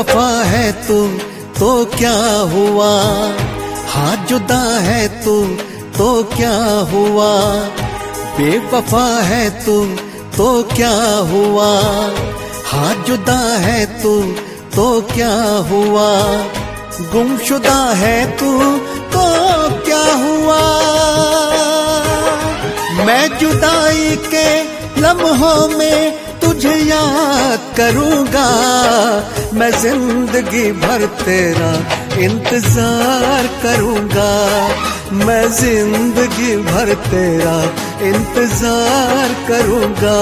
बेवफा है तू तो क्या हुआ, हाँ जुदा है तू तो क्या हुआ, बेवफा है तू तो क्या हुआ, हाँ जुदा है तू तो क्या हुआ, गुमशुदा है तू तो क्या हुआ। मैं जुदाई के लम्हों में तुझे याद करूंगा, मैं जिंदगी भर तेरा इंतजार करूंगा, मैं जिंदगी भर तेरा इंतजार करूंगा।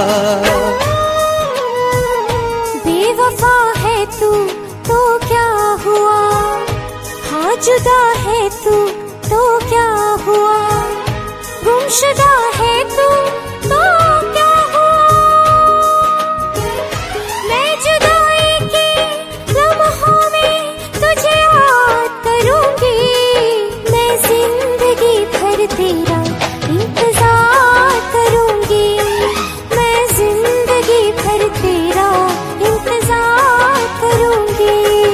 बेवफा है तू तो क्या हुआ, हाँ जुदा है तू तो क्या हुआ, गुमशुदा है तू तो क्या हुआ। मैं जुदाई के लम्हों में तुझे याद करूंगी, मैं जिंदगी भर तेरा इंतजार करूंगी, मैं जिंदगी भर तेरा इंतजार करूंगी।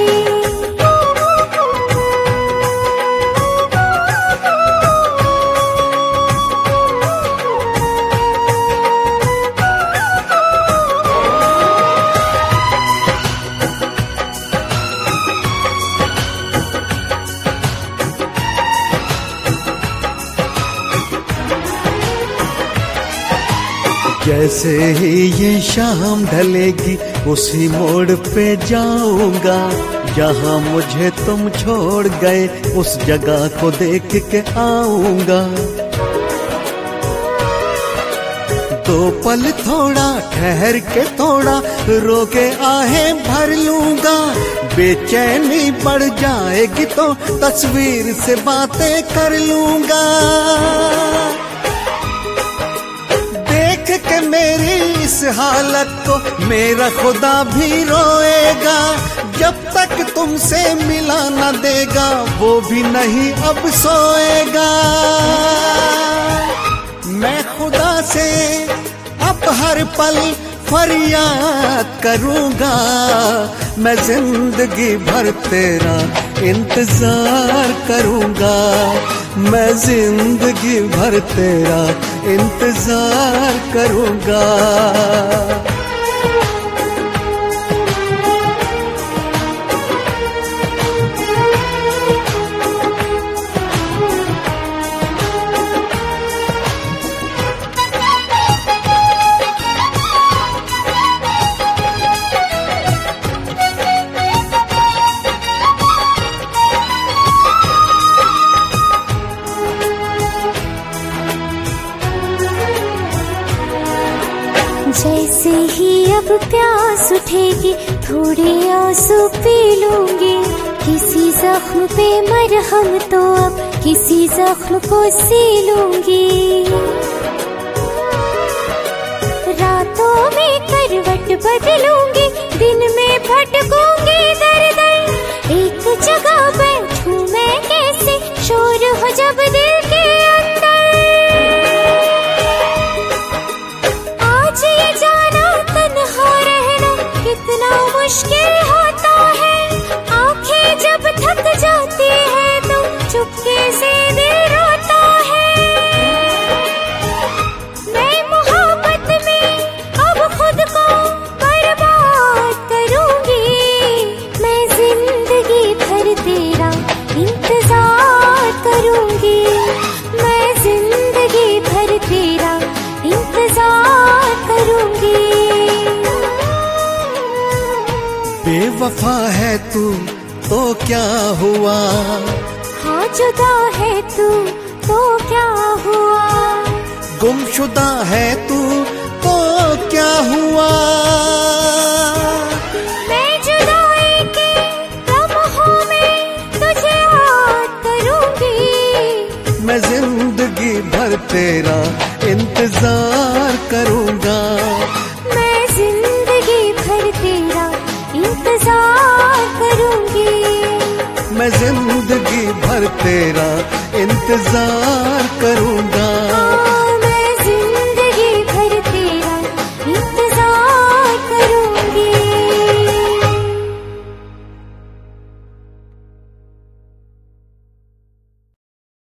जैसे ही ये शाम ढलेगी उसी मोड़ पे जाऊंगा, जहाँ मुझे तुम छोड़ गए उस जगह को देख के आऊंगा। दो पल थोड़ा ठहर के थोड़ा रो के आहें भर लूंगा, बेचैनी बढ़ जाएगी तो तस्वीर से बातें कर लूंगा। देख के मेरी इस हालत को मेरा खुदा भी रोएगा, जब तक तुमसे मिला न देगा वो भी नहीं अब सोएगा। मैं खुदा से अब हर पल फरियाद करूंगा, मैं जिंदगी भर तेरा इंतजार करूंगा, मैं जिंदगी भर तेरा इंतजार करूंगा। जैसे ही अब प्यास उठेगी थोड़े आंसू पी लूंगी, किसी जख्म पे मरहम तो अब किसी जख्म को सी लूंगी। रातों में करवट बदलूंगी, दिन में भटकूंगी दर दर, एक जगह बैठूं मैं कैसे शोर हो जब दिल के अंदर। कितना मुश्किल होता है, आंखें जब थक जाती है तो चुपके से दिल रोता है। मैं मोहब्बत में अब खुद को बर्बाद करूंगी, मैं जिंदगी भर तेरा इंतजार करूंगी, मैं जिंदगी भर तेरा इंतजार करूंगी। बेवफा है तू तो क्या हुआ, हाँ जुदा है तू तो क्या हुआ, गुमशुदा है तू तो क्या हुआ। मैं जुदाई के लम्हों में तुझे याद करूंगी, मैं जिंदगी भर तेरा इंतजार करूंगा, मैं जिंदगी भर तेरा इंतजार करूंगी, मैं जिंदगी भर तेरा इंतजार करूं।